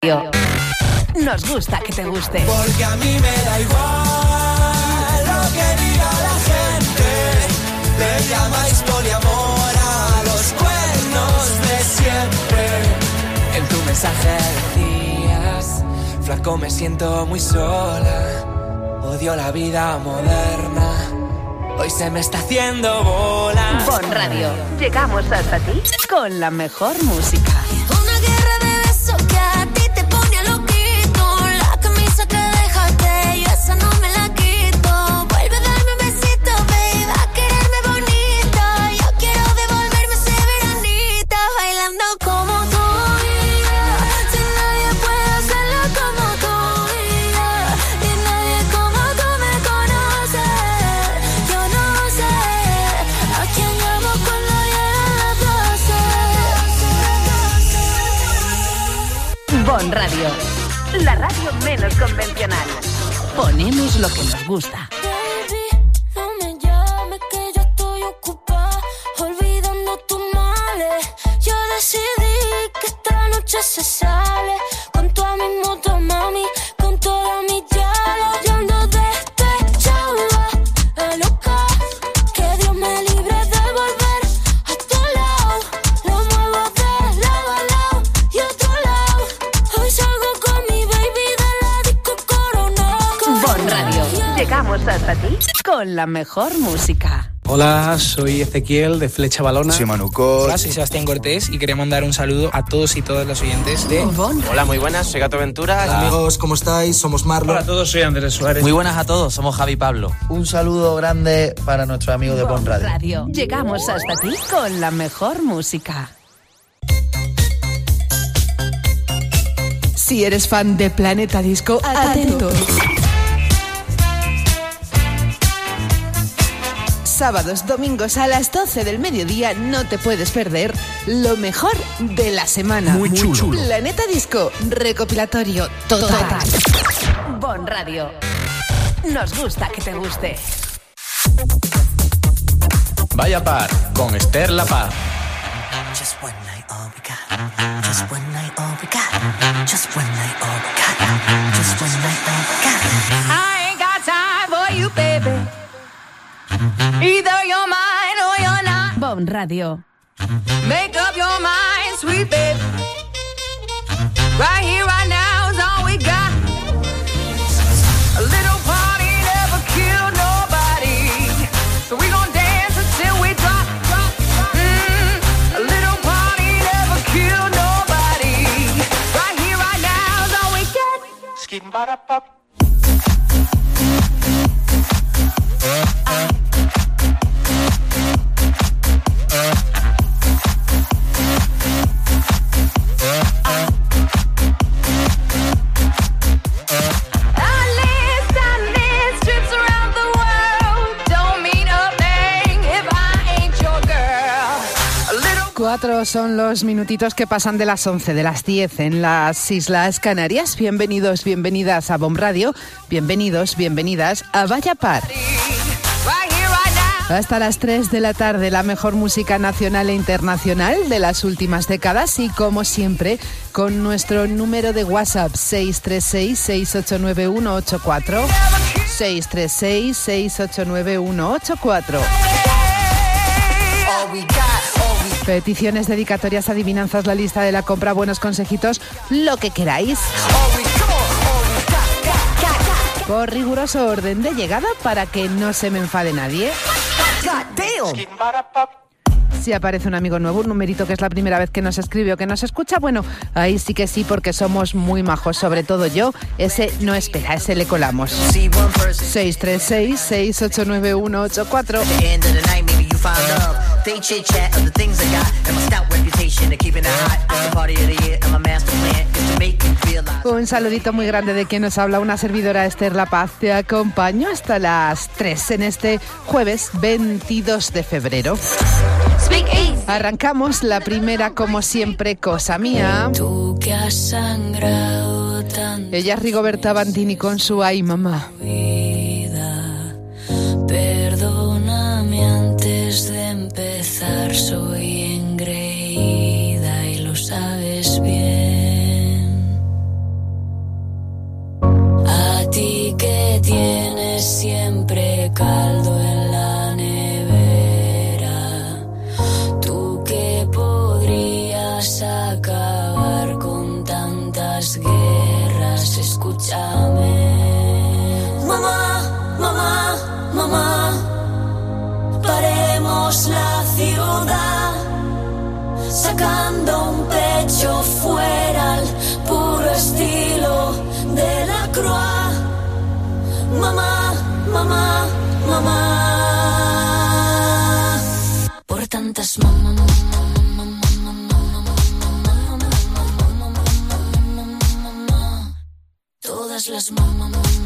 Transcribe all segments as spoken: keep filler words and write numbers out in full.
Nos gusta que te guste. Porque a mí me da igual lo que diga la gente. Le llamáis poliamor a los cuernos de siempre. En tu mensaje decías: flaco, me siento muy sola. Odio la vida moderna. Hoy se me está haciendo bola. Bon Radio. Llegamos hasta ti con la mejor música. Una guerra de besos que a ti te pone loquito. La camisa que dejaste, yo esa no me la quito. Vuelve a darme un besito, baby, a quererme bonita. Yo quiero devolverme ese veranita, bailando como tú, yeah. Si nadie puede hacerlo como tú, yeah. Y nadie como tú me conoce. Yo no sé a quién llamo cuando llegan las doce. Bon Radio. La radio menos convencional. Ponemos lo que nos gusta. Baby, no me llames que yo estoy ocupada, olvidando tus males. Yo decidí que esta noche se sale con toda mi moto, mami, con toda mi yalo. Yo ando despechada, a loca, que Dios me libre de volver a tu lado. Lo muevo de lado a lado y otro lado. Hoy salgo con mi baby de la disco Corona. Bon Radio. Llegamos hasta ti con la mejor música. Hola, soy Ezequiel de Flecha Balona. Soy Manuco. Hola, soy Sebastián Cortés y quería mandar un saludo a todos y todas los oyentes de Bon. Hola, muy buenas, soy Gato Ventura. Hola, amigos, ¿cómo estáis? Somos Marlon. Hola a todos, soy Andrés Suárez. Muy buenas a todos, somos Javi Pablo. Un saludo grande para nuestros amigos de Bon Radio. Radio. Llegamos hasta ti con la mejor música. Si eres fan de Planeta Disco, atento. Sábados, domingos a las doce del mediodía no te puedes perder lo mejor de la semana. Muy chulo. Planeta Disco, recopilatorio total. total. Bon Radio. Nos gusta que te guste. Vaya Par con Esther La Paz. Just one night, all we got. Just one night, all we got. Just one night, all we got. Just one night, all we got. I ain't got time for you, baby. Either you're mine or you're not. Bon Radio. Make up your mind, sweet baby. Right here, right now is all we got. A little party never killed nobody, so we gon' dance until we drop, drop, drop. Mm, a little party never killed nobody. Right here, right now is all we got. Skin para pop. Cuatro son los minutitos que pasan de las once, de las diez en las Islas Canarias. Bienvenidos, bienvenidas a Bon Radio. Bienvenidos, bienvenidas a Vaya Par. Hasta las tres de la tarde, la mejor música nacional e internacional de las últimas décadas y, como siempre, con nuestro número de WhatsApp seis tres seis, seis ocho nueve uno ocho cuatro. seis tres seis, seis ocho nueve uno ocho cuatro. Peticiones, dedicatorias, adivinanzas, la lista de la compra, buenos consejitos, lo que queráis. Por riguroso orden de llegada para que no se me enfade nadie. Si aparece un amigo nuevo, un numerito que es la primera vez que nos escribe o que nos escucha, bueno, ahí sí que sí, porque somos muy majos, sobre todo yo. Ese no espera, ese le colamos. seis tres seis, seis ocho nueve uno ocho cuatro. Un saludito muy grande de quien nos habla, una servidora, Esther La Paz. Te acompaño hasta las tres en este jueves veintidós de febrero. Arrancamos la primera, como siempre, cosa mía. Tú que has sangrado tanto. Ella es Rigoberta Bandini con su Ay Mamá. Perdóname antes de empezar, soy. siempre caldo en la nevera. Tú que podrías acabar con tantas guerras, escúchame. Mamá, mamá, mamá, paremos la ciudad, sacando un pecho fuera al puro estilo de la Croix. Mamá, mamá, mamá, por tantas mamá, todas las mamá.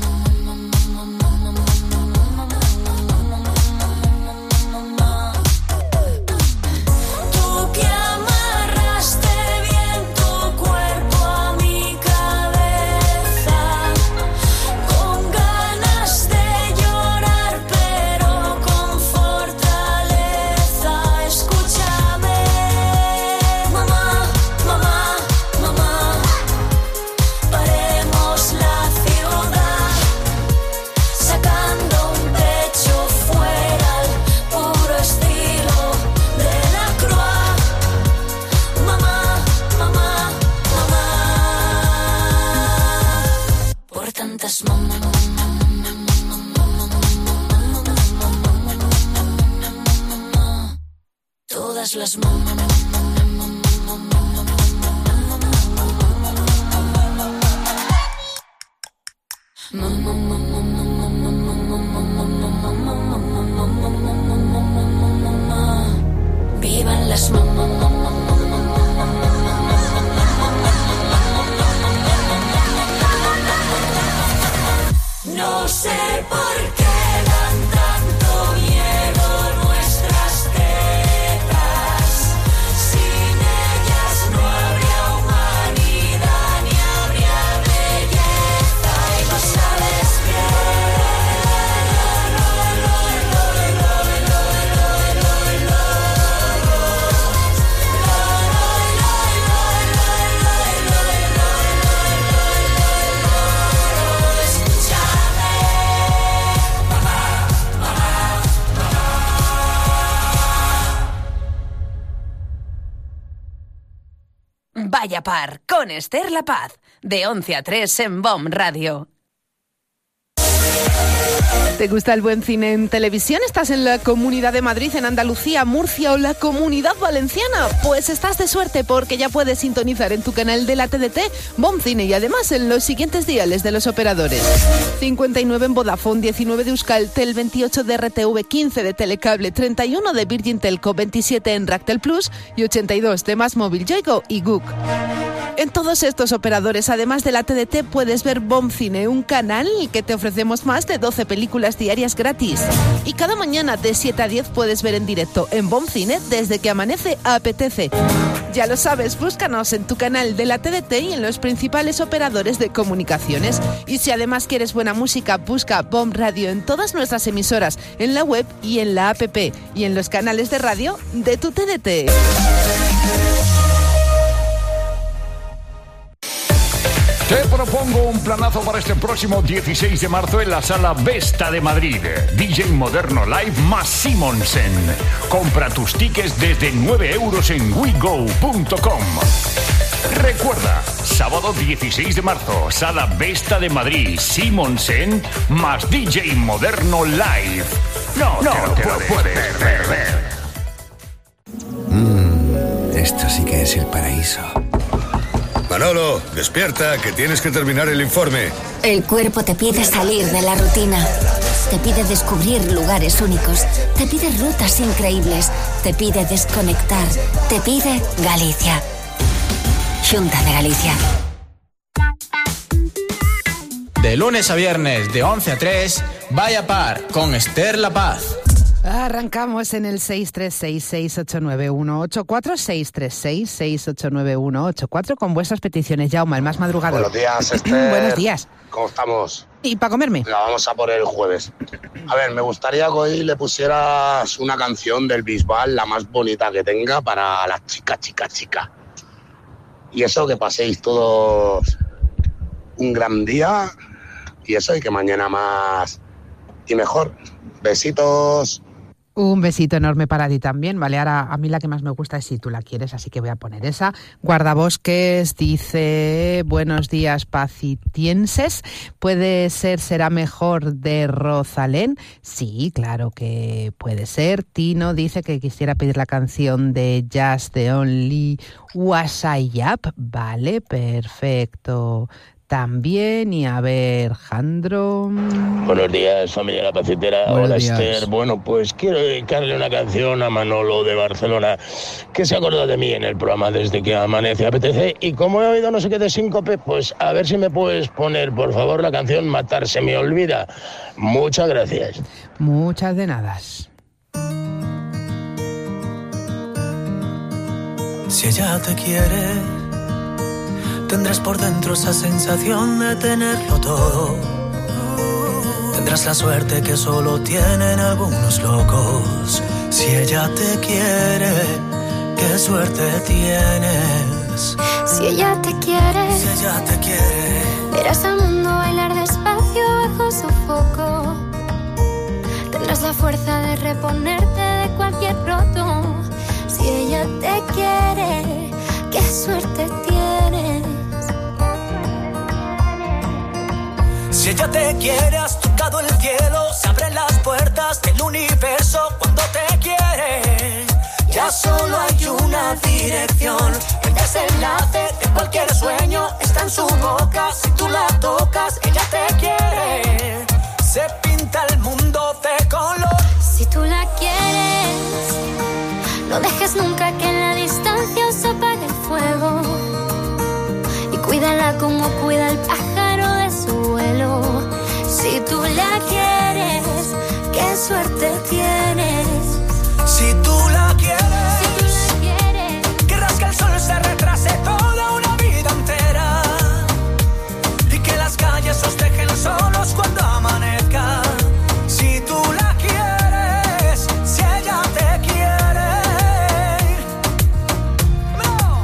Todas las mamá. Vivan las mamá. No sé por qué dan tanto miedo nuestras tetas. Sin ellas no habría humanidad ni habría belleza, y lo sabes Vaya Par, con Esther La Paz, de once a tres en B O M Radio. ¿Te gusta el buen cine en televisión? ¿Estás en la Comunidad de Madrid, en Andalucía, Murcia o la Comunidad Valenciana? Pues estás de suerte, porque ya puedes sintonizar en tu canal de la T D T B O M Cine, y además en los siguientes diales de los operadores: cincuenta y nueve en Vodafone, diecinueve de Euskaltel, veintiocho de R T V, quince de Telecable, treinta y uno de Virgin Telco, veintisiete en Ractel Plus y ochenta y dos de Más Móvil, Yoigo y Guk. En todos estos operadores, además de la T D T, puedes ver B O M Cine, un canal que te ofrecemos más de doce películas diarias gratis. Y cada mañana de siete a diez puedes ver en directo en B O M Cine desde que amanece apetece. Ya lo sabes, búscanos en tu canal de la T D T y en los principales operadores de comunicaciones. Y si además quieres buena música, busca B O M Radio en todas nuestras emisoras, en la web y en la app, y en los canales de radio de tu T D T. Te propongo un planazo para este próximo dieciséis de marzo en la Sala Vesta de Madrid. D J Moderno Live más Simonsen. Compra tus tickets desde nueve euros en wego punto com. Recuerda, sábado dieciséis de marzo, Sala Vesta de Madrid, Simonsen más D J Moderno Live. No, no te lo, te lo puedes perder. Mmm, esto sí que es el paraíso. Manolo, despierta, que tienes que terminar el informe. El cuerpo te pide salir de la rutina. Te pide descubrir lugares únicos. Te pide rutas increíbles. Te pide desconectar. Te pide Galicia. Xunta de Galicia. De lunes a viernes, de once a tres, Vaya Par, con Esther La Paz. Arrancamos en el seis tres seis, seis ocho nueve uno ocho cuatro, seis tres seis, seis ocho nueve uno ocho cuatro, con vuestras peticiones. Jaume, el más madrugador. Buenos días, Esther. Buenos días. ¿Cómo estamos? ¿Y para comerme? La vamos a poner el jueves. A ver, me gustaría que hoy le pusieras una canción del Bisbal, la más bonita que tenga, para la chica, chica, chica. Y eso, que paséis todos un gran día. Y eso, y que mañana más... y mejor. Besitos. Un besito enorme para ti también, ¿vale? Ahora a mí la que más me gusta es Si tú la quieres, así que voy a poner esa. Guardabosques dice, buenos días pacitienses, ¿puede ser Será Mejor de Rosalén? Sí, claro que puede ser. Tino dice que quisiera pedir la canción de Just the Only Was I Up, vale, perfecto. También, y a ver, Jandro. Buenos días, familia La Pacitera. Buenos Hola, días. Esther. Bueno, pues quiero dedicarle una canción a Manolo de Barcelona, que se acordó de mí en el programa Desde que amanece apetece, y como he oído no sé qué de síncope, pues a ver si me puedes poner, por favor, la canción Matar se me olvida. Muchas gracias. Muchas de nada. Si ella te quiere, tendrás por dentro esa sensación de tenerlo todo. Tendrás la suerte que solo tienen algunos locos. Si ella te quiere, qué suerte tienes. Si ella te quiere, Si ella te quiere, verás al mundo bailar despacio bajo su foco. Tendrás la fuerza de reponerte de cualquier roto. Si ella te quiere, qué suerte tienes. si ella te quiere, has tocado el cielo. Se abren las puertas del universo cuando te quiere. Ya solo hay una dirección. El desenlace de cualquier sueño está en su boca. Si tú la tocas, ella te quiere. Se pinta el mundo de color. Si tú la quieres, no dejes nunca que en la distancia se apague el fuego. Y cuídala como cuida el pájaro de su vuelo. Si tú la quieres, qué suerte tienes. Si tú la quieres, si tú la quieres, querrás que el sol se retrase toda una vida entera. Y que las calles os dejen solos cuando amanezca. Si tú la quieres, si ella te quiere. No.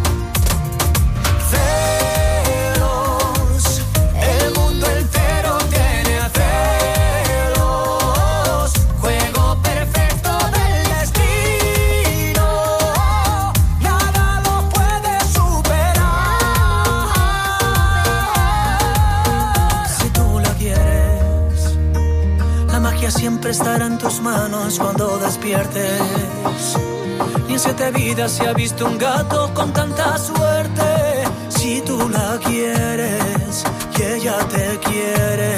Celos, el mundo entero tiene celos. Juego perfecto del destino. Nada lo puede superar. Si tú la quieres, la magia siempre estará en tus manos cuando despiertes. Ni en siete vidas se ha visto un gato con tanta suerte. Si tú la quieres y ella te quiere.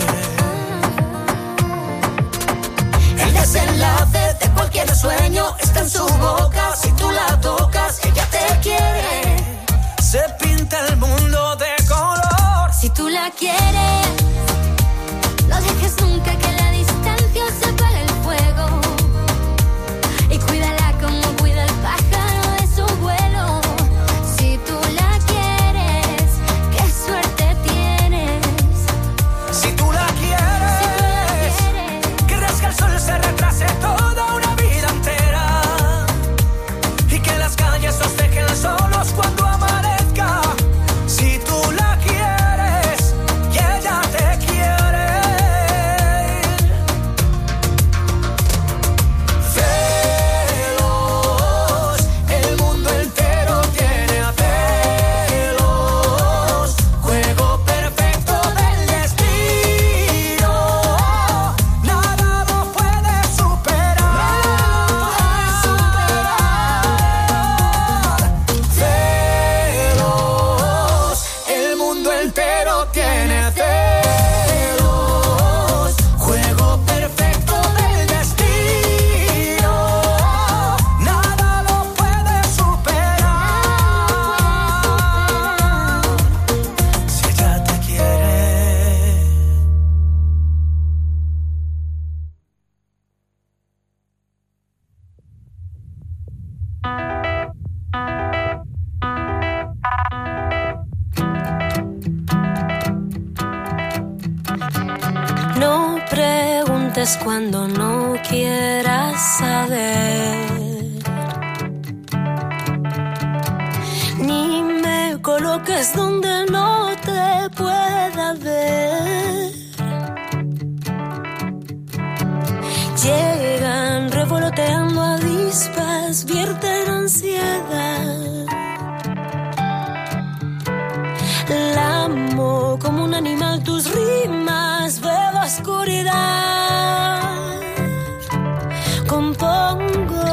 El desenlace de cualquier sueño está en su boca. Si tú la tocas, ella te quiere. Se pinta el mundo de color. si tú la quieres, no dejes nunca que en la distancia se apague el fuego. Y cuídala como cuida el pájaro de su vuelo. Si tú la quieres, qué suerte tienes. Si tú la quieres, querrás que el sol se retrase toda una vida entera. Y que las calles os dejen solos cuando amanezca. Si tú la quieres y ella te quiere. Celos, el mundo entero tiene a celos. Juego perfecto del destino. Nada lo puede superar. Celos, el mundo entero tiene celos. Juego perfecto del destino. Nada lo puede superar. Si ella te quiere. No preguntes cuando no quieras saber, ni me coloques donde no te pueda ver. nos vierten ansiedad. La amo como un animal, tus rimas, veo oscuridad. Compongo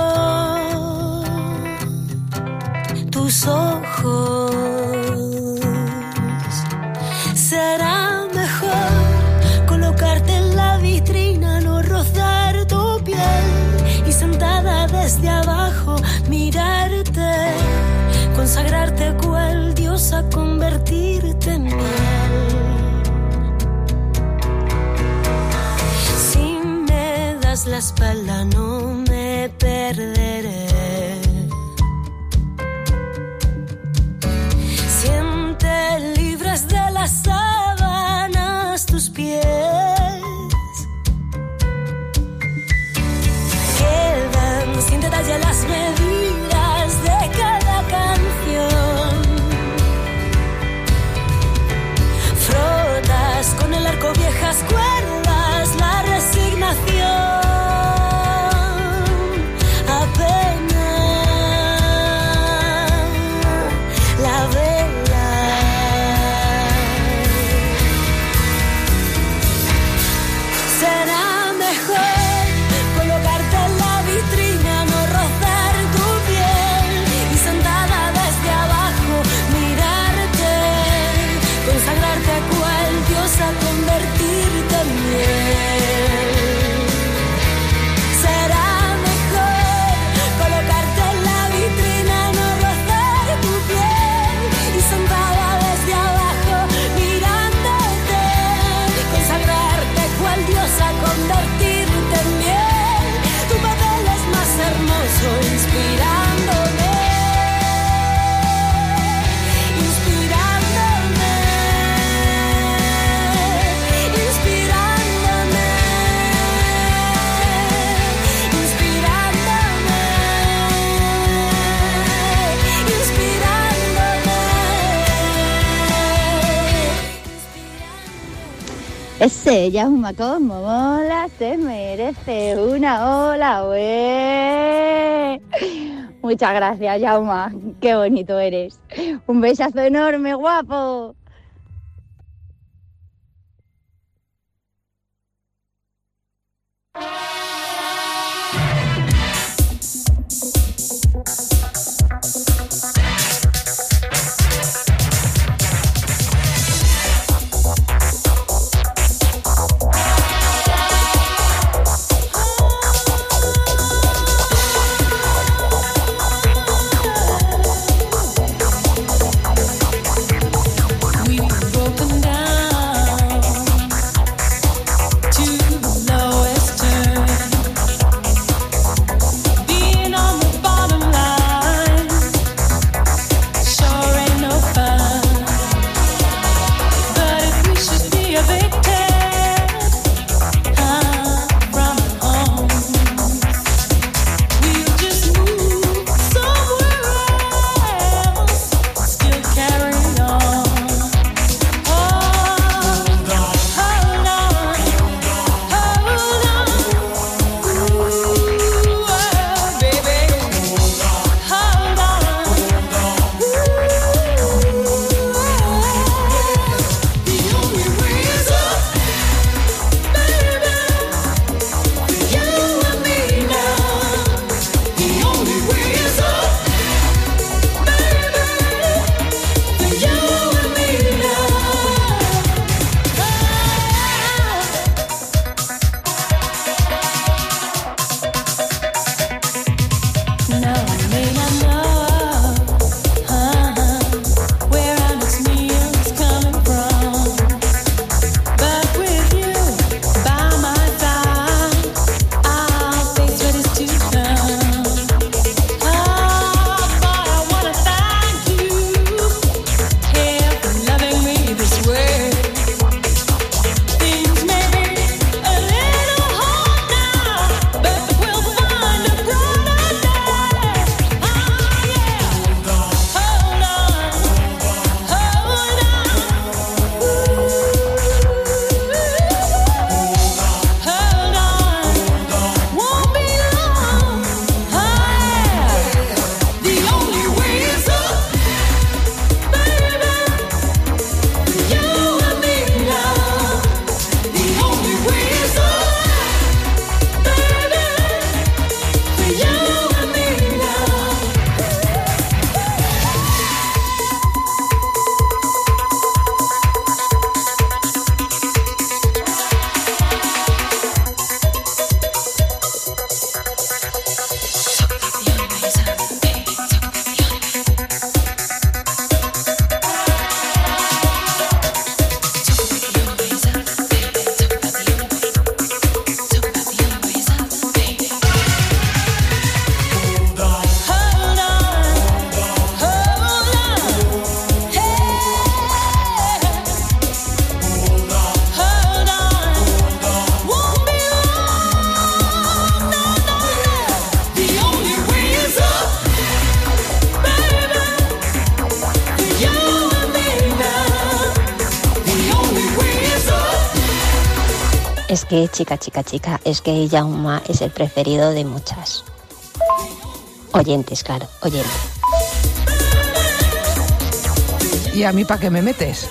tus ojos. Será mejor colocarte en la vitrina, no rozar tu piel y sentada desde abajo mirarte, consagrarte cual diosa, convertirte en miel. Si me das la espalda no me perderé. Siente libres de las sábanas tus pies. Quedan sin detalle las medidas de cada canción. Frotas con el arco viejas cuerdas, la resignación. Ese Yauma como mola, se merece una ola, güey. Muchas gracias, Yauma. Qué bonito eres. Un besazo enorme, guapo. Es que, chica, chica, chica, es que Jaume es el preferido de muchas. Oyentes, claro, oyentes. ¿Y a mí para qué me metes?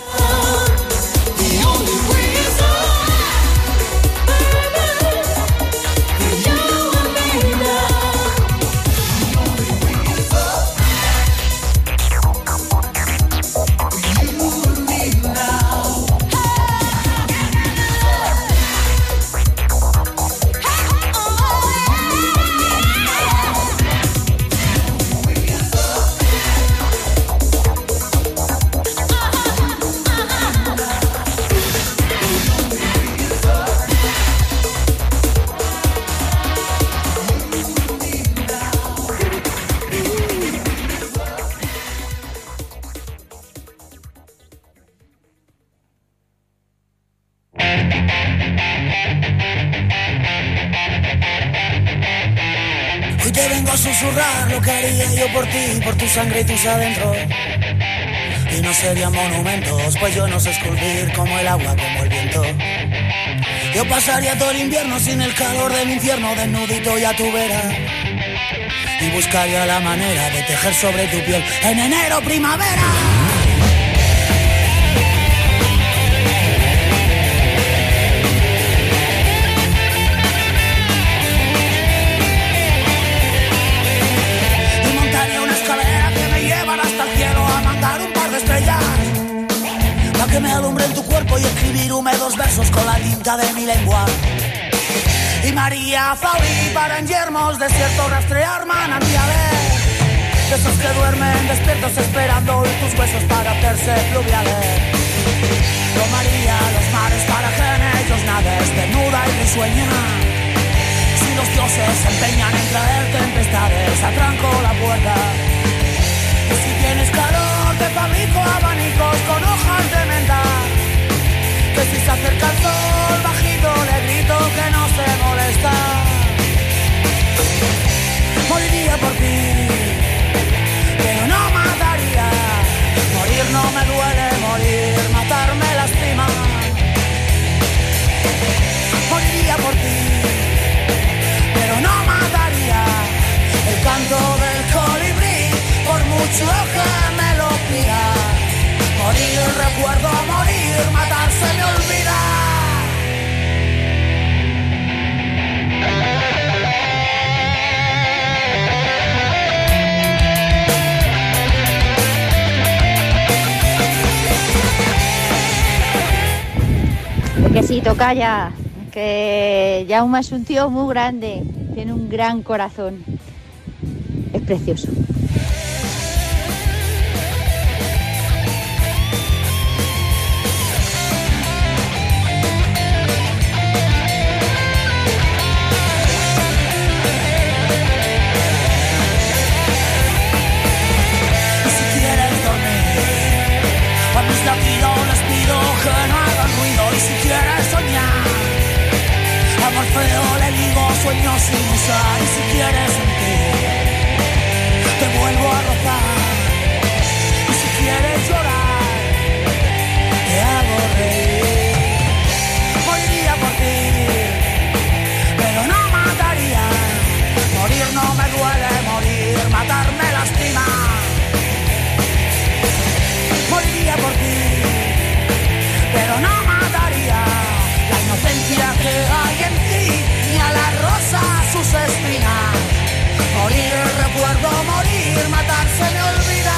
Hoy te vengo a susurrar lo que haría yo por ti, por tu sangre y tus adentros. Y no serían monumentos, pues yo no sé esculpir como el agua, como el viento. Yo pasaría todo el invierno sin el calor del infierno, desnudito y a tu vera. Y buscaría la manera de tejer sobre tu piel en enero, primavera. Que me alumbre en tu cuerpo y escribir húmedos versos con la tinta de mi lengua. Y María Fauri para en yermos, desierto rastrear manantiales, de esos que duermen despiertos esperando oír tus huesos para hacerse fluviales. Yo María los mares para que en ellos nades desnuda y risueña. Si los dioses se empeñan en traer tempestades, atranco la puerta. Y si tienes calor te fabrico abanicos con hojas de menta. Que si se acerca el sol bajito le grito que no se molesta. Moriría por ti, pero no mataría. Morir no me duele, morir, matar me lastima. Moriría por ti, pero no mataría. El canto del colibrí, por mucho que me lo pida. Morir, recuerdo morir, matar se me olvida. Que sí, tocaya, que Jaume es un tío muy grande, tiene un gran corazón, es precioso. Feo le digo sueños sin usar. Y si quieres sentir, te vuelvo a rozar. Y si quieres llorar, te hago reír. Moriría por ti, pero no mataría. Morir no me duele, morir, matar me lastima. Moriría por ti, pero no mataría. La inocencia que hay en ti, ni a la rosa sus espinas. Morir, recuerdo morir, matar se me olvida.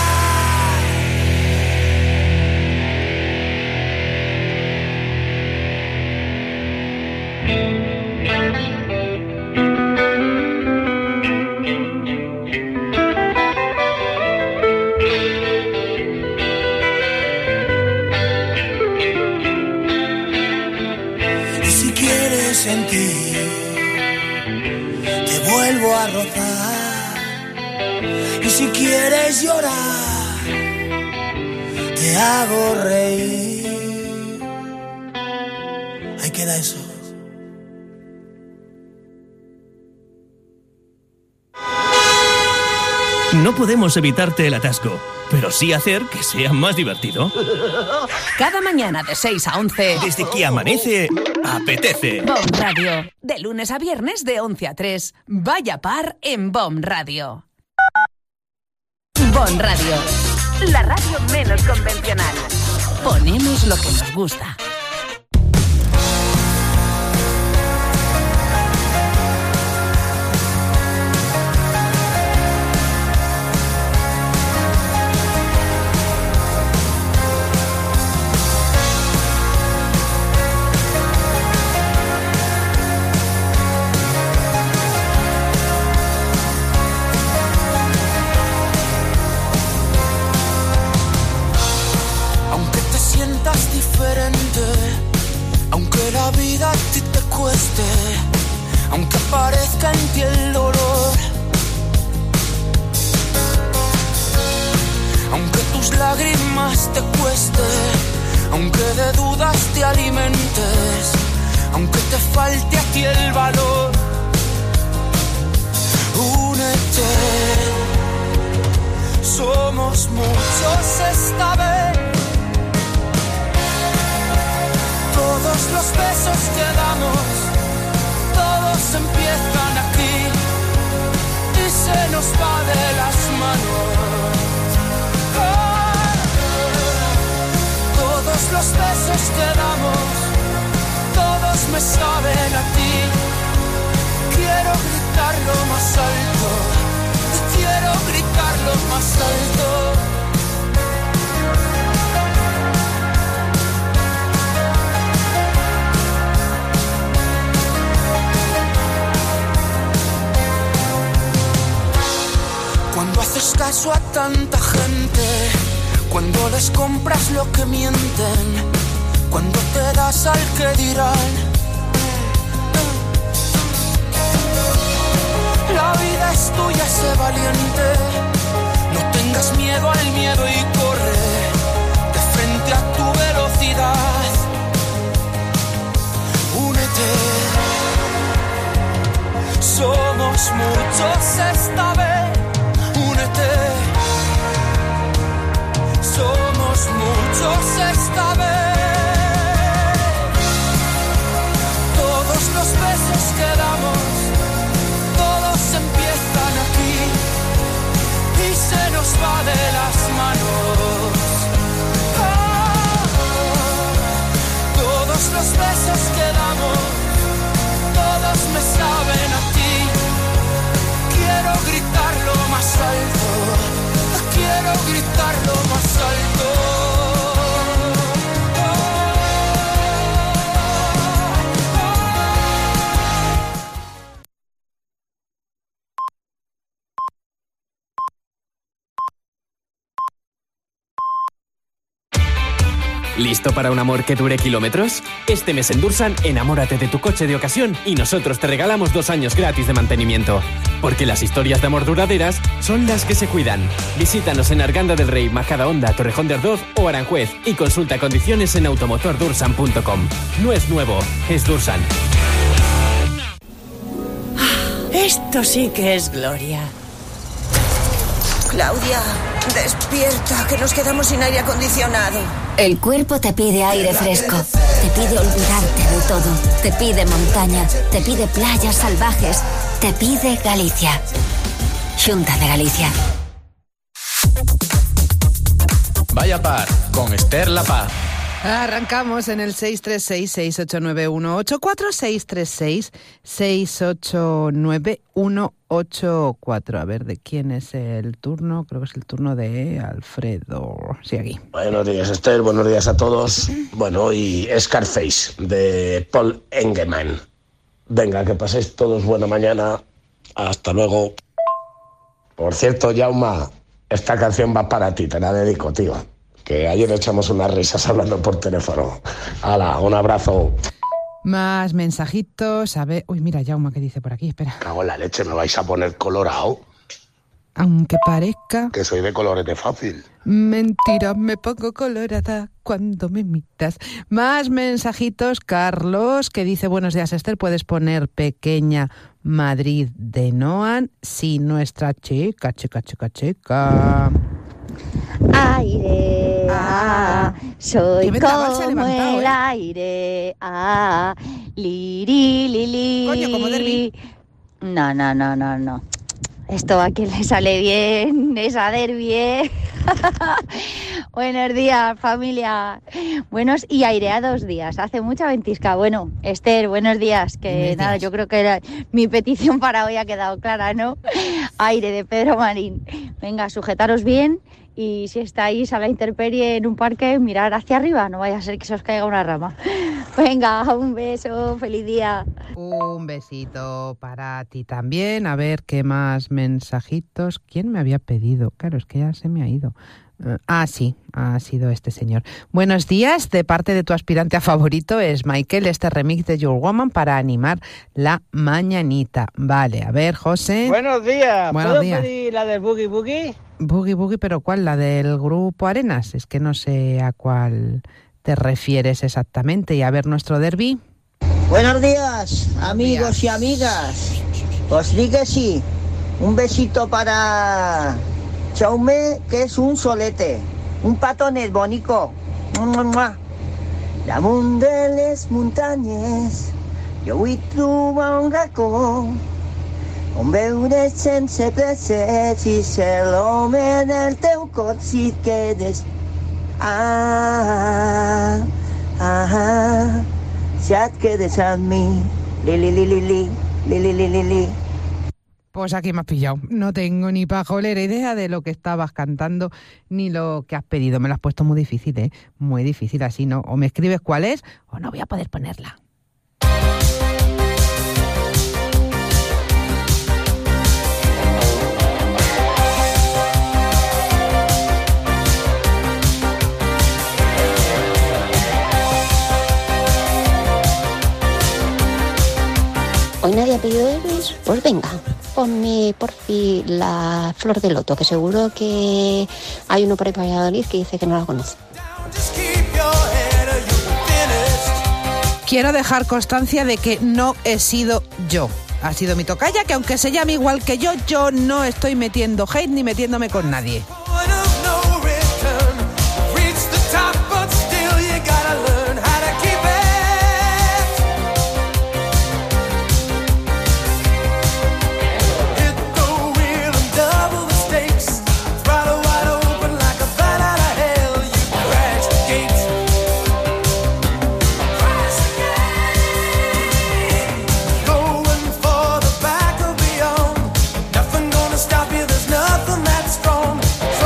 Sentir, te vuelvo a rozar. Y si quieres llorar, te hago reír. Ahí queda eso. No podemos evitarte el atasco, pero sí hacer que sea más divertido. Cada mañana de seis a once. Desde que amanece, apetece. B O M Radio. De lunes a viernes de once a tres. Vaya par en B O M Radio. B O M Radio. La radio menos convencional. Ponemos lo que nos gusta. Aunque la vida a ti te cueste, aunque aparezca en ti el dolor, aunque tus lágrimas te cueste, aunque de dudas te alimentes, aunque te falte a ti el valor, únete. Somos muchos esta vez. Todos los besos que damos, todos empiezan aquí y se nos va de las manos. Oh, todos los besos que damos, todos me saben a ti. Quiero gritarlo más alto, quiero gritarlo más alto. Cuando haces caso a tanta gente, cuando les compras lo que mienten, cuando te das al que dirán. La vida es tuya, sé valiente, no tengas miedo al miedo y corre de frente a tu velocidad. Únete, somos muchos esta vez. Somos muchos esta vez. Todos los besos que damos, todos empiezan aquí y se nos va de las manos. Oh, todos los besos que damos, todos me saben a ti. Quiero gritarlo más alto, quiero gritarlo más alto. ¿Listo para un amor que dure kilómetros? Este mes en Dursan, enamórate de tu coche de ocasión y nosotros te regalamos dos años gratis de mantenimiento. Porque las historias de amor duraderas son las que se cuidan. Visítanos en Arganda del Rey, Majadahonda, Torrejón de Ardoz o Aranjuez y consulta condiciones en automotor dursan punto com. No es nuevo, es Dursan. Esto sí que es gloria. Claudia, despierta, que nos quedamos sin aire acondicionado. El cuerpo te pide aire fresco, te pide olvidarte de todo, te pide montaña, te pide playas salvajes, te pide Galicia. Xunta de Galicia. Vaya par, con Esther La Paz. Arrancamos en el seis tres seis, seis ocho nueve uno ocho cuatro, seis tres seis, seis ocho nueve uno ocho cuatro. A ver, ¿de quién es el turno? Creo que es el turno de Alfredo. Sí, aquí. Buenos días, Esther. Buenos días a todos. Bueno, y Scarface, de Paul Engemann. Venga, que paséis todos buena mañana. Hasta luego. Por cierto, Jauma, esta canción va para ti, te la dedico, tío. Que ayer echamos unas risas hablando por teléfono. Hala, un abrazo. Más mensajitos. A ver, uy, mira, Jauma, ¿qué dice por aquí? Espera. Cago en la leche, me vais a poner colorado. Aunque parezca Que soy de colorete fácil. mentira, me pongo colorada cuando me miras. Más mensajitos. Carlos, que dice: buenos días, Esther, ¿puedes poner Pequeña Madrid de Noan? Sí, nuestra chica, chica, chica, chica. Aire, ah, soy Qué vendaval se ha como levantado, el ¿eh? aire, ah, liri, lili. Coño, como Derby. No, no, no, no, no. Esto a quien le sale bien, esa Derby, ¿eh? Buenos días, familia. Buenos y aireados días. Hace mucha ventisca. Bueno, Esther, buenos días. Que Buenos nada, días. yo creo que era, mi petición para hoy ha quedado clara, ¿no? Aire de Pedro Marín. Venga, sujetaros bien. Y si estáis a la intemperie en un parque, mirar hacia arriba, no vaya a ser que se os caiga una rama. Venga, un beso, feliz día. Un besito para ti también. A ver qué más mensajitos. ¿Quién me había pedido? Claro, es que ya se me ha ido. Uh, ah, sí, ha sido este señor. Buenos días, de parte de tu aspirante a favorito es Michael, este remix de Your Woman para animar la mañanita. Vale, a ver, José. Buenos días. Buenos ¿Puedo días. pedir la del Boogie Boogie? Boogie Boogie, pero ¿cuál? ¿La del grupo Arenas? Es que no sé a cuál te refieres exactamente. Y a ver nuestro derbi. Buenos días, amigos días. y amigas. Os digo que sí. Un besito para Chaume, que es un solete. Un patonet bonico. Mua, mua. Damunt de les muntanyes jo vull trobar un racó on veure sense presets i ser l'home del teu cor si et quedes. Ah, ah, ah, si et quedes amb mi. Li, li, li, li, li, li, li, li, li, li. Pues aquí me has pillado. No tengo ni pajolera idea de lo que estabas cantando ni lo que has pedido. Me lo has puesto muy difícil, ¿eh? Muy difícil, así no. O me escribes cuál es o no voy a poder ponerla. Hoy nadie ha pedido Elvis, pues venga, ponme por fin la Flor de Loto, que seguro que hay uno por ahí para Valladolid que dice que no la conoce. Quiero dejar constancia de que no he sido yo. Ha sido mi tocaya, que aunque se llame igual que yo, yo no estoy metiendo hate ni metiéndome con nadie. Stop you, there's nothing that strong.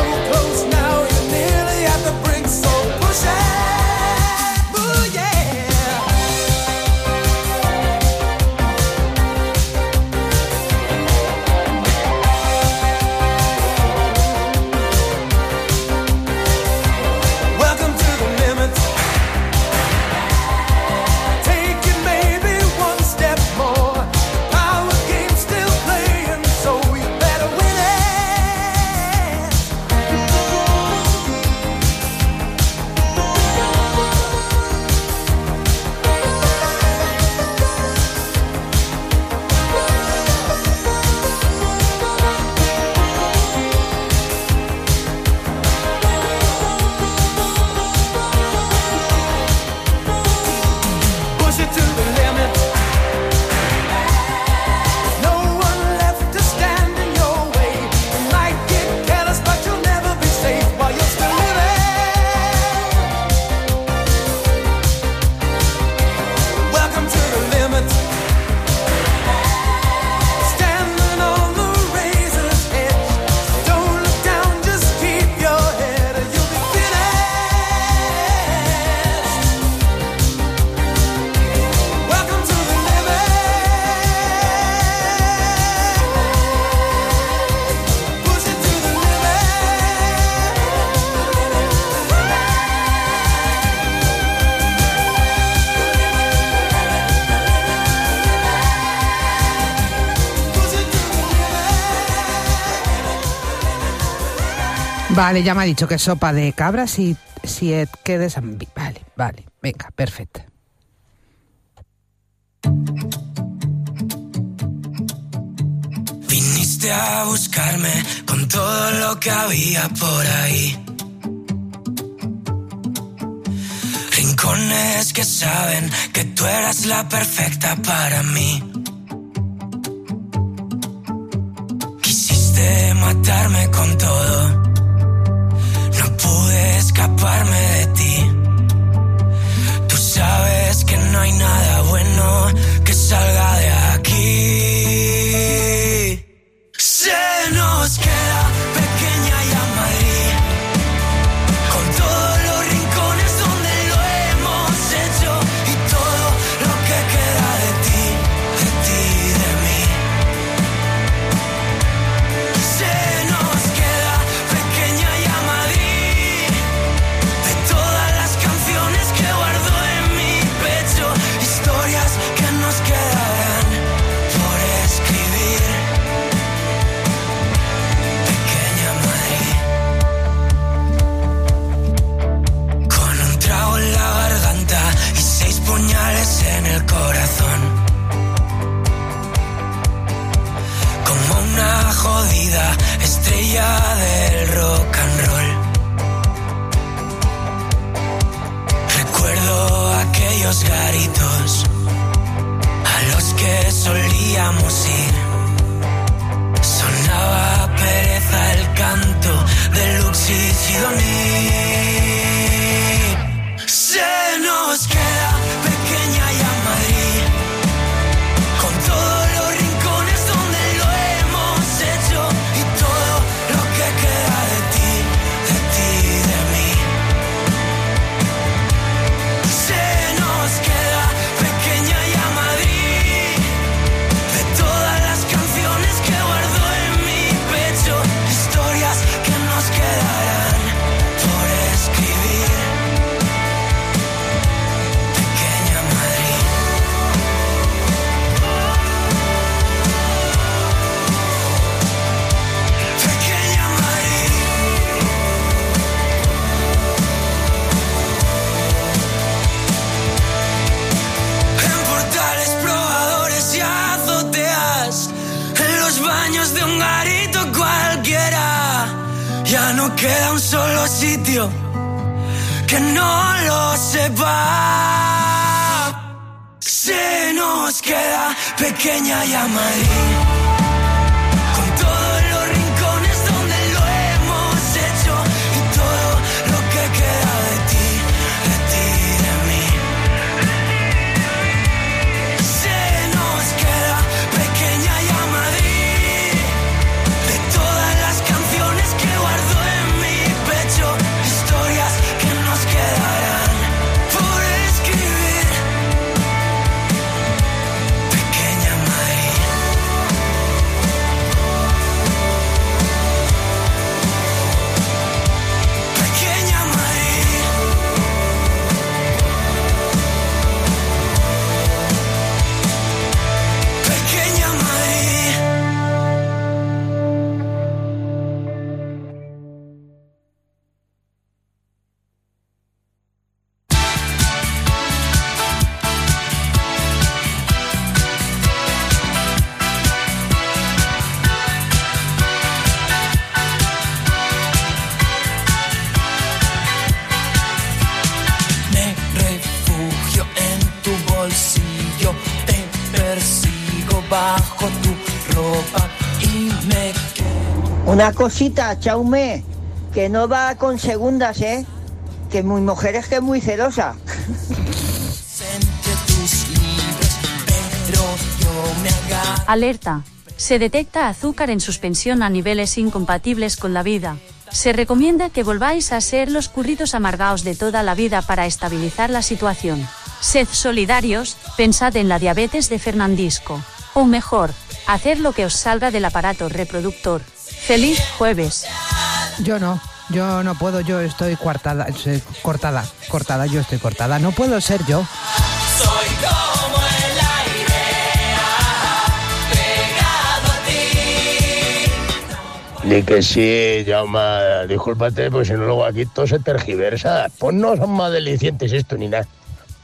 Vale, ya me ha dicho que sopa de cabras y siet que de sambi. Vale, vale, venga, perfecto. Viniste a buscarme con todo lo que había por ahí. Rincones que saben que tú eras la perfecta para mí. Quisiste matarme con todo, no pude escaparme de ti. Tú sabes que no hay nada bueno que salga de aquí. Se nos queda pequeña ya Madrid, con todos los rincones donde lo hemos hecho y todo lo que queda de ti, de ti y de mí. Se nos queda pequeña ya Madrid, de todas las canciones que guardo en mi pecho, historias que nos quedarán por escribir. Pequeña Madrid, con un trago en la garganta y seis puñales en el corazón, como una jodida estrella del rock and roll. Recuerdo aquellos garitos a los que solíamos ir. Sonaba pereza el canto de Lux y Sidoní. Se nos queda pequeña ya Madrid, con todos los rincones donde lo hemos hecho y todo lo que queda de ti, de ti y de mí. Se nos queda pequeña ya Madrid, de todas las canciones que guardo en mi pecho, historias que nos quedarán por escribir. Pequeña Madrid, pequeña Madrid. En portales, probadores y azoteas, en los baños de un garito cualquiera, ya no queda un solo sitio que no lo sepa. Se nos queda pequeña ya Madrid, con todos los rincones donde lo hemos hecho y todo lo que queda de ti, de ti y de mí. Se nos queda pequeña ya Madrid, de todas las canciones que guardo en mi pecho, historias que nos quedarán por escribir. Pequeña Madrid, pequeña Madrid, pequeña Madrid. Me refugio en tu bolsillo, te persigo bajo tu ropa y me Una cosita, Chaume, que no va con segundas, ¿eh? Que mi mujer es que es muy celosa. entre tus libros, pero yo me agarro. Alerta. Se detecta azúcar en suspensión a niveles incompatibles con la vida. Se recomienda que volváis a ser los curritos amargaos de toda la vida para estabilizar la situación. Sed solidarios, pensad en la diabetes de Fernandisco. O mejor, hacer lo que os salga del aparato reproductor. ¡Feliz jueves! Yo no, yo no puedo, yo estoy coartada, eh, cortada, cortada, yo estoy cortada, no puedo ser yo. Soy como el aire, pegado a ti. Ni que sí, Jaume, discúlpate, pues si no luego aquí todo se tergiversa. Pues no son más delicientes esto ni nada.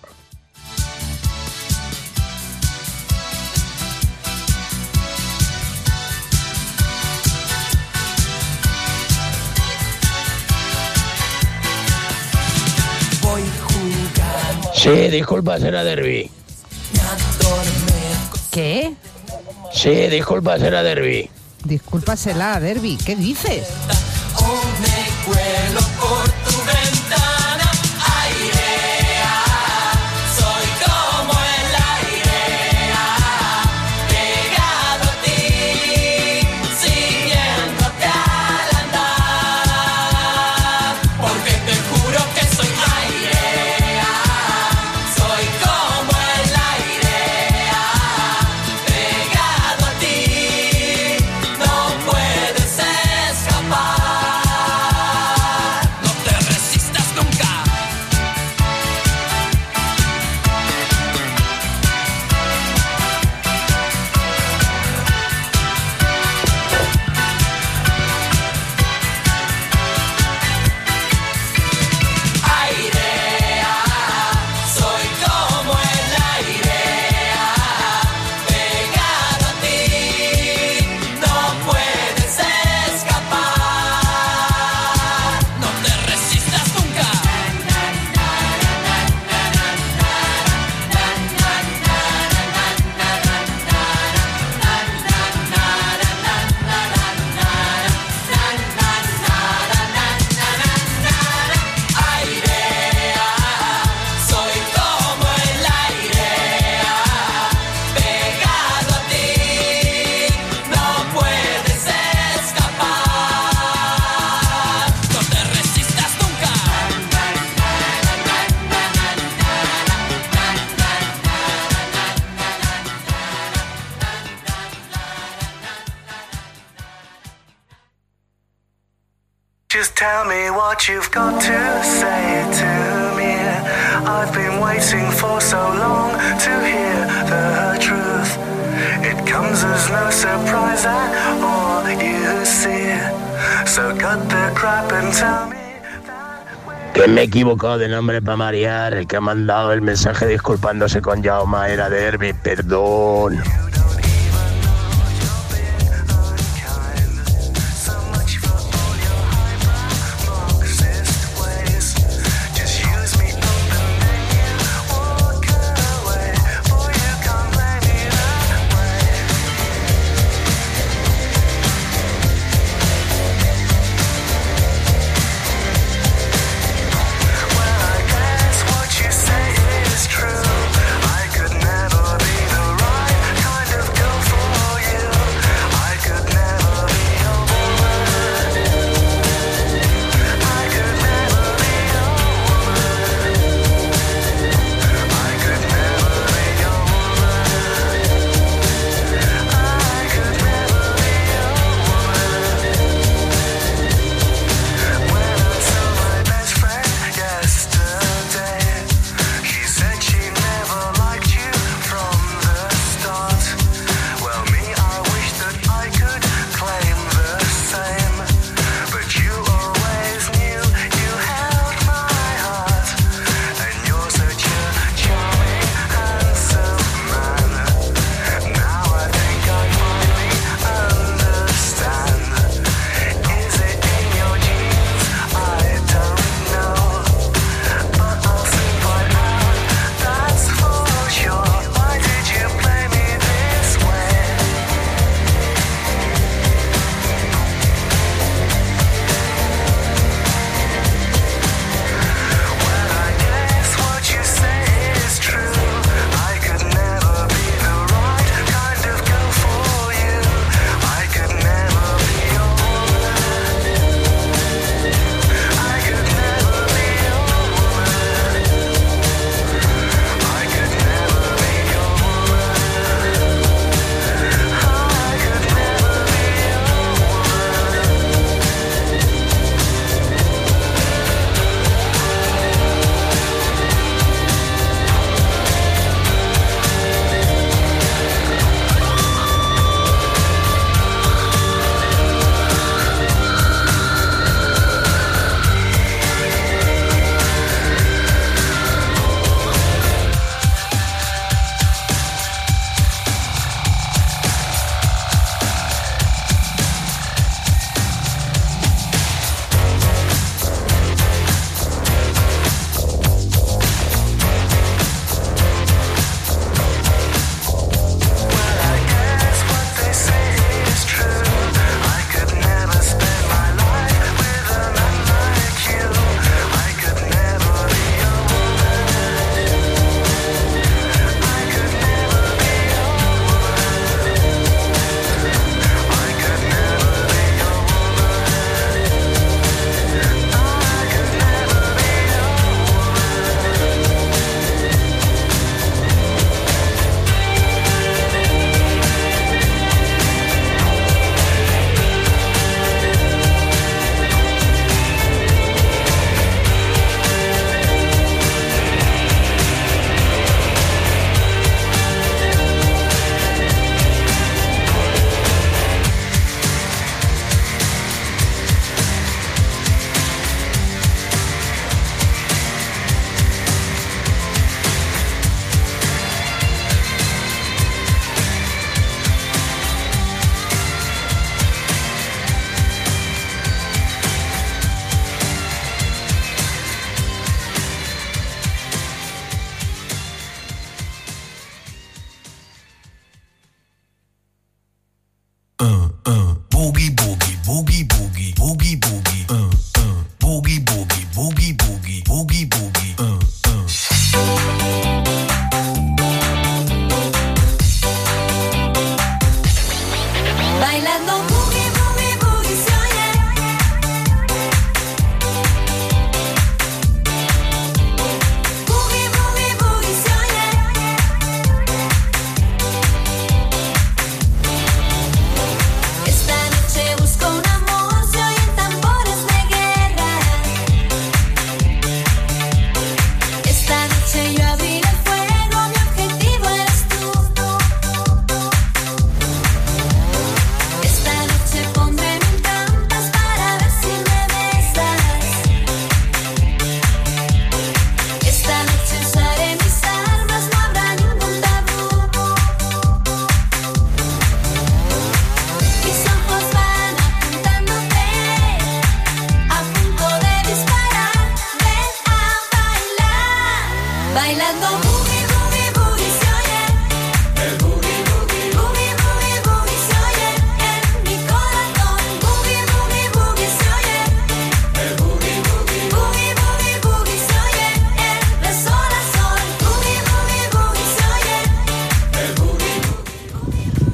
Sí, disculpa, será Derby. ¿Qué? Sí, disculpa, será Derby. Discúlpasela, Derby. ¿Qué dices? Me cuelo por tu ventana, airea, soy como el airea, pegado a ti, siguiéndote al andar, porque te juro que soy airea, soy como el airea, pegado a ti, no puedes escapar. Just tell me what you've got to say to me. I've been waiting for so long to hear the truth. It comes as no surprise at all, you see. So cut the crap and tell me. Que me he equivocado de nombre para marear. El que ha mandado el mensaje disculpándose con Jaume era Derby, perdón. What you say is true. I could never be the right kind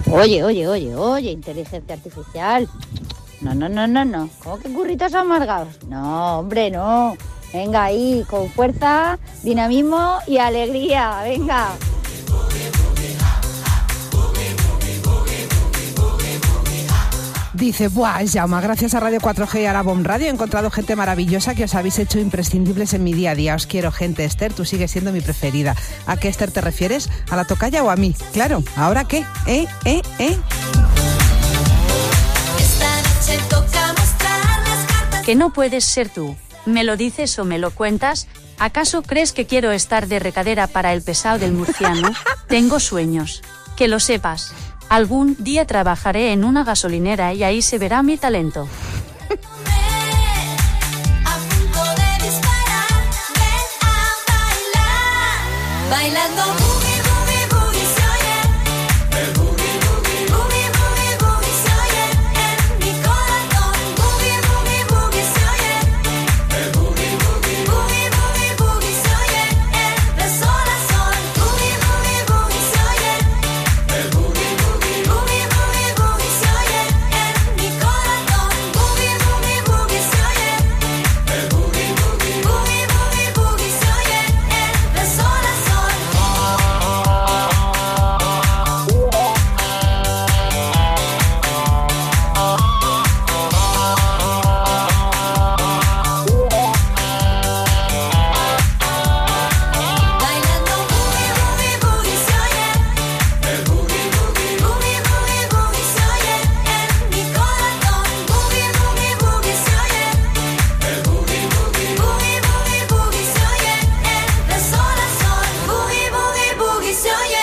Oye, oye, oye, oye, inteligencia artificial. No, no, no, no, no. ¿Cómo que curritos amargados? No, hombre, no. Venga ahí, con fuerza, dinamismo y alegría. Venga. Dice, buah, Jaume, gracias a Radio cuatro G y a la Bomb Radio he encontrado gente maravillosa que os habéis hecho imprescindibles en mi día a día. Os quiero, gente. Esther, tú sigues siendo mi preferida. ¿A qué, Esther, te refieres? ¿A la tocaya o a mí? Claro, ¿ahora qué? ¿Eh? ¿Eh? ¿Eh? Que no puedes ser tú. ¿Me lo dices o me lo cuentas? ¿Acaso crees que quiero estar de recadera para el pesado del murciano? Tengo sueños. Que lo sepas. Algún día trabajaré en una gasolinera y ahí se verá mi talento. Bailando boogie, boogie, boogie se oye. El boogie, boogie, boogie, boogie, boogie se oye en mi corazón. Boogie, boogie, boogie se oye. El boogie, boogie, boogie, boogie, boogie se oye en de sol a sol. Boogie, boogie, boogie se oye. El boogie, boogie, boogie, boogie, boogie se oye en mi corazón. Boogie, boogie, boogie se oye. El boogie, boogie, boogie, boogie, boogie se oye en de sol a sol. Bailando boogie, boogie, boogie se oye. El boogie, boogie, boogie, boogie, boogie se oye en mi corazón. Boogie, boogie, boogie se oye. El boogie, boogie, boogie, boogie, boogie se oye en de sol a sol. Boogie, boogie, boogie se oye.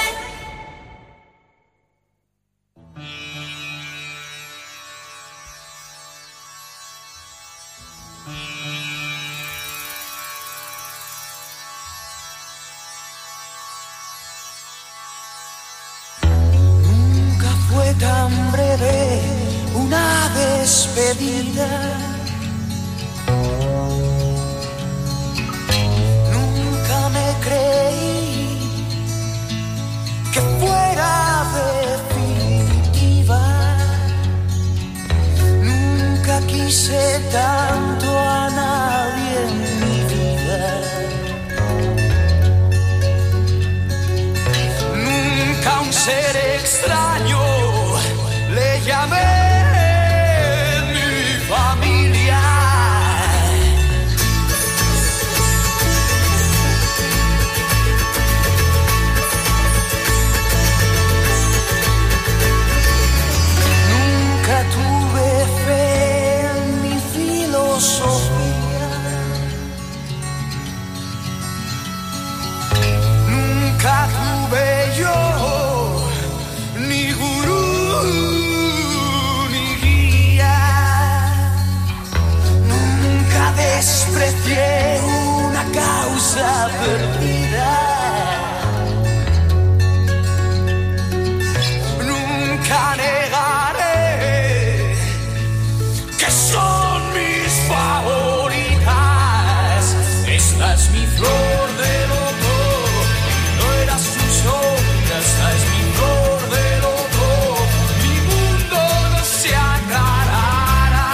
Nunca fue tan breve una despedida. Nunca me creí que fuera definitiva. Nunca quise tanto a nadie en mi vida. Nunca a un ser extraño le llamé mi familia. Nunca tuve fe en mi filosofía. Nunca tuve yo ni gurú ni guía. Nunca desprecié una causa perdida. Nunca negaré que son mis favoritas. Esta es mi flor de loto. No era su sombra, esta es mi flor de loto. Mi mundo no se aclarará.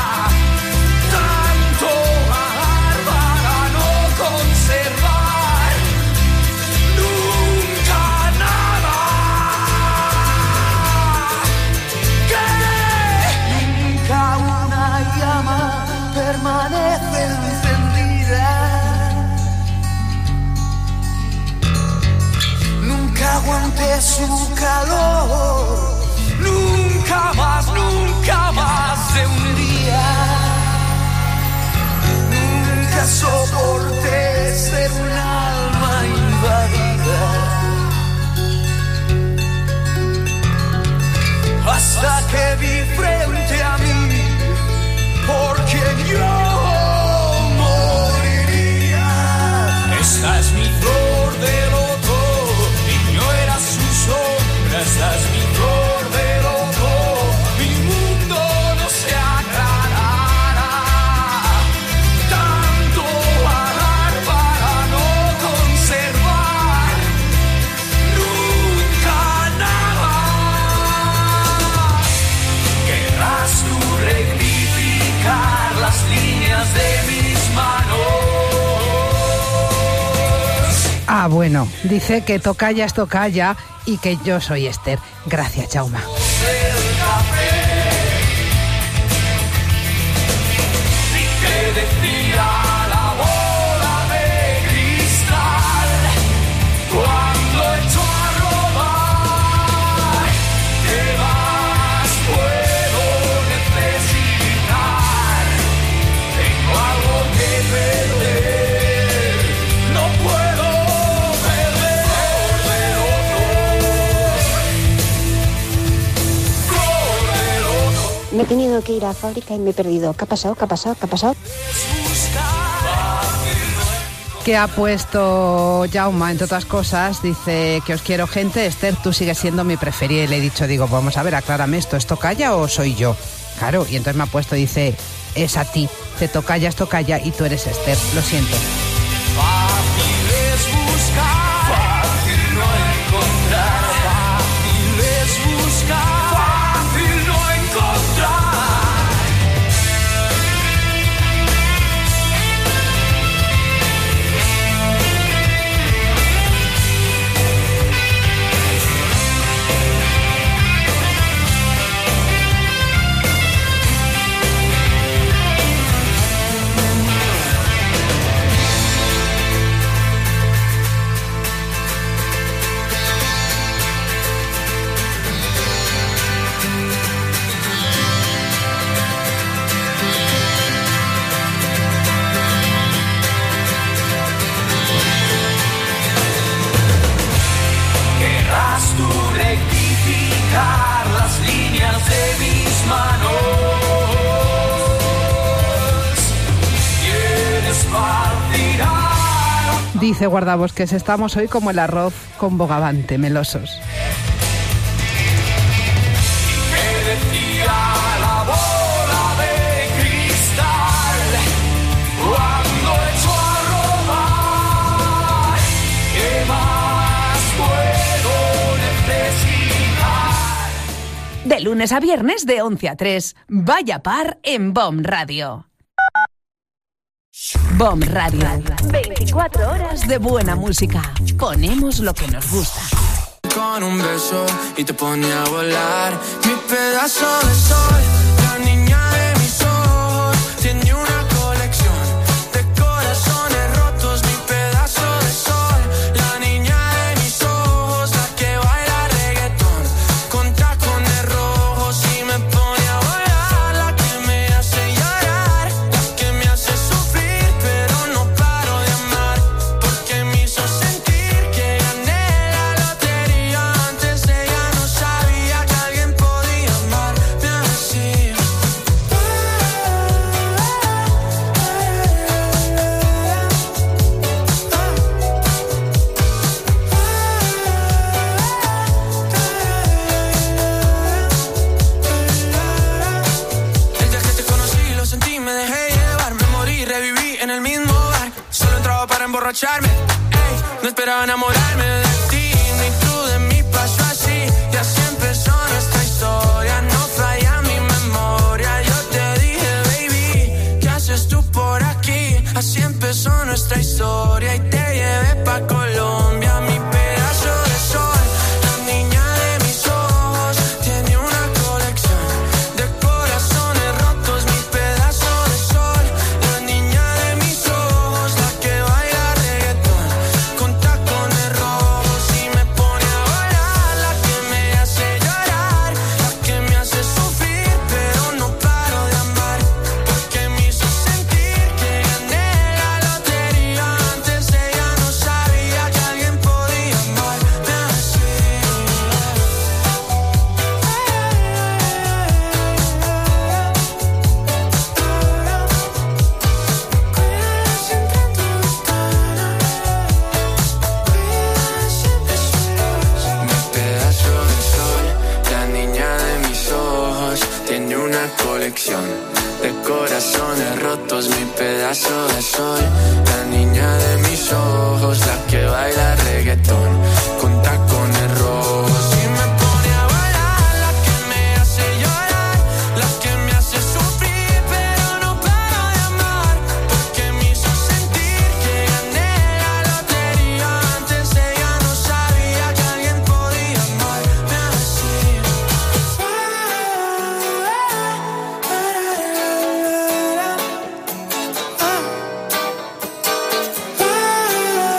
Tanto amar para no conservar nunca nada. Que nunca una llama permanece encendida. Nunca aguanté su calor, nunca más, nunca más de un día. Nunca soporté ser un alma invadida. Hasta que vi frente a mí por quien yo moriría. Esta es mi flor de loto. No era su sombra, esta es mi flor de loto. Mi mundo no se aclarará. Tanto amar bueno, dice que tocaya es tocaya y que yo soy Esther. Gracias, Jauma. Me he tenido que ir a fábrica y me he perdido. ¿Qué ha pasado? ¿Qué ha pasado? ¿Qué ha pasado? Que ha puesto Jauma, entre otras cosas, dice que os quiero gente, Esther, tú sigues siendo mi preferida. Y le he dicho, digo, vamos a ver, aclárame esto, ¿es tocaya o soy yo? Claro, y entonces me ha puesto, dice, es a ti, te tocaya, es tocaya y tú eres Esther, lo siento. Fácil es buscar, fácil no encontrar, fácil es buscar, fácil no encontrar. Las líneas de mis manos. ¿Quieres partir? Dice Guardabosques, estamos hoy como el arroz con bogavante, melosos. ¿Qué decía la bola de cristal cuando echó a robar? ¿Qué más puedo necesitar? De lunes a viernes de once a tres, Vaya Par en B O M Radio. B O M Radio. veinticuatro horas de buena música. Ponemos lo que nos gusta. Con un beso y te pone a volar. Mi pedazo de sol, la niña de mis ojos, tiene una colección de corazones rotos. Mi pedazo de sol, la niña de mis ojos, la que baila reggaetón con tacones rojos y me pone a volar. La que me hace llorar, la que me hace sufrir, pero no paro de amar, porque me hizo sentir que gané la lotería. Antes ella no sabía que alguien podía amarme así. Desde que te conocí lo sentí, me dejé llevar, me morí, reviví en el mismo bar. Solo entraba para emborracharme, ey, no esperaba enamorarme de ti, ni tú de mí, pasó así. Y así empezó nuestra historia, no falla mi memoria. Yo te dije, baby, ¿qué haces tú por aquí? Así empezó nuestra historia y te llevé pa' Colombia. Mi pedazo de sol, la niña de mis ojos, tiene una colección de corazones rotos. Mi pedazo de sol, la niña de mis ojos, la que baila reggaetón con tacones rojos y me pone a volar. La que me hace llorar, la que me hace sufrir, pero no paro de amar, porque me hizo sentir que gané la lotería. Antes ella no sabía que alguien podía amarme así. Mi pedazo de sol, la niña de mis ojos, tiene una colección de corazones rotos. Mi pedazo de sol, la niña de mis ojos, la que baila